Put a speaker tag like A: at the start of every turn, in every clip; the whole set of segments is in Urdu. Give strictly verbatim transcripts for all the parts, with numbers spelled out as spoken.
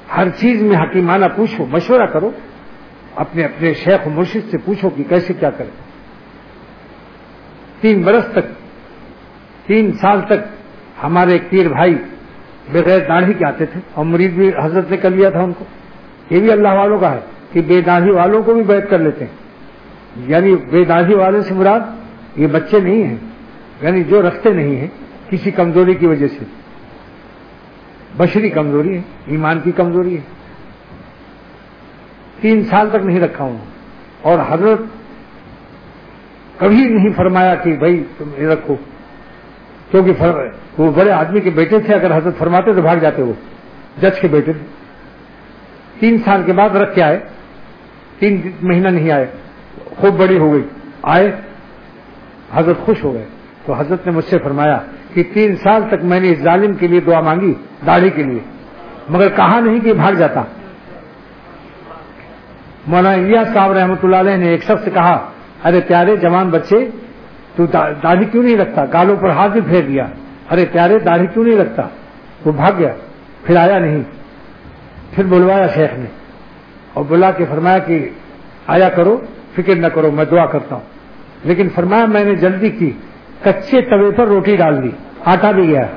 A: ہر چیز میں حکیمانہ پوچھو، مشورہ کرو، اپنے اپنے شیخ و مرشد سے پوچھو کہ کیسے کیا کریں۔ تین برس تک، تین سال تک ہمارے ایک پیر بھائی بغیر داڑھی کے آتے تھے، اور مرید بھی حضرت نے کر لیا تھا ان کو۔ یہ بھی اللہ والوں کا ہے کہ بے داڑھی والوں کو بھی بیعت کر لیتے ہیں، یعنی بے داڑھی والوں سے مراد یہ بچے نہیں ہیں، یعنی جو رکھتے نہیں ہیں کسی کمزوری کی وجہ سے، بشری کمزوری ہے، ایمان کی کمزوری ہے۔ تین سال تک نہیں رکھا ہوں، اور حضرت کبھی نہیں فرمایا کہ بھائی تم یہ رکھو، کیونکہ وہ بڑے آدمی کے بیٹے تھے، اگر حضرت فرماتے تو بھاگ جاتے، وہ جج کے بیٹے تھے۔ تین سال کے بعد رکھ کے آئے، تین مہینہ نہیں آئے، خوب بڑی ہو گئی، آئے، حضرت خوش ہو گئے، تو حضرت نے مجھ سے فرمایا کہ تین سال تک میں نے اس ظالم کے لیے دعا مانگی داڑھی کے لیے، مگر کہا نہیں کہ بھاگ جاتا۔ مولانا الیاس صاحب رحمۃ اللہ علیہ نے ایک شخص سے کہا، ارے پیارے جوان بچے تو داڑھی کیوں نہیں رکھتا؟ گالوں پر ہاتھ بھی پھیر دیا، ارے پیارے داڑھی کیوں نہیں رکھتا؟ وہ بھاگ گیا، پھر آیا نہیں، پھر بلوایا شیخ نے اور بلا کے فرمایا کہ آیا کرو، فکر نہ کرو، میں دعا کرتا ہوں۔ لیکن فرمایا میں نے جلدی کی، کچے توے پر روٹی ڈال دی، آٹا بھی گیا۔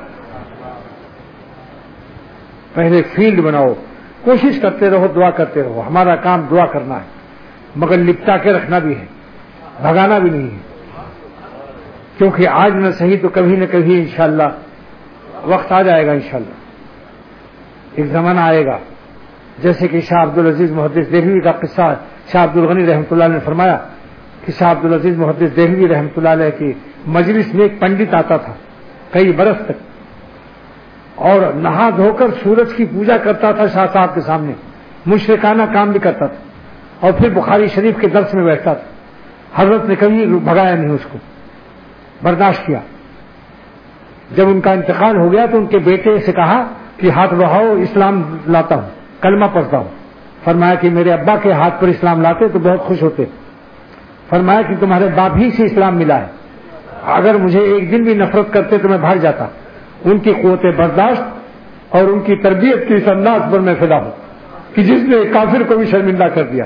A: پہلے فیلڈ بناؤ، کوشش کرتے رہو، دعا کرتے رہو، ہمارا کام دعا کرنا ہے، مگر لپٹا کے رکھنا بھی ہے، بھگانا بھی نہیں ہے، کیونکہ آج نہ صحیح تو کبھی نہ کبھی انشاءاللہ وقت آ جائے گا، انشاءاللہ ایک زمانہ آئے گا، جیسے کہ شاہ عبدالعزیز محدث دہلوی کا قصہ شاہ عبدالغنی رحمۃ اللہ نے فرمایا کہ شاہ عبدالعزیز محدث دہلوی رحمۃ اللہ علیہ کی مجلس میں ایک پنڈت آتا تھا کئی برس تک، اور نہا دھو کر سورج کی پوجا کرتا تھا شاہ صاحب کے سامنے، مشرکانہ کام بھی کرتا تھا، اور پھر بخاری شریف کے درس میں بیٹھتا تھا۔ حضرت نے کبھی بھگایا نہیں، اس کو برداشت کیا۔ جب ان کا انتقال ہو گیا تو ان کے بیٹے سے کہا کہ ہاتھ بڑھاؤ، اسلام لاتا ہوں، کلمہ پڑھتا ہوں۔ فرمایا کہ میرے ابا کے ہاتھ پر اسلام لاتے تو بہت خوش ہوتے۔ فرمایا کہ تمہارے باپ ہی سے اسلام ملا ہے، اگر مجھے ایک دن بھی نفرت کرتے تو میں بھاگ جاتا۔ ان کی قوت برداشت اور ان کی تربیت کی اس انداز پر میں فدا ہوں کہ جس نے کافر کو بھی شرمندہ کر دیا۔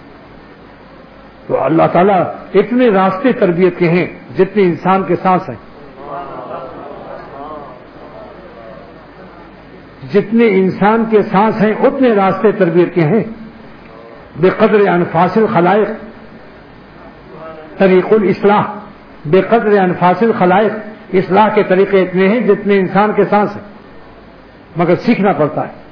A: تو اللہ تعالیٰ اتنے راستے تربیت کے ہیں جتنے انسان کے سانس ہیں، جتنے انسان کے سانس ہیں اتنے راستے تربیت کے ہیں۔ بے قدر انفاس الخلائق طریق الاصلاح، بے قدر انفاس الخلائق، اصلاح کے طریقے اتنے ہیں جتنے انسان کے سانس ہیں، مگر سیکھنا پڑتا ہے۔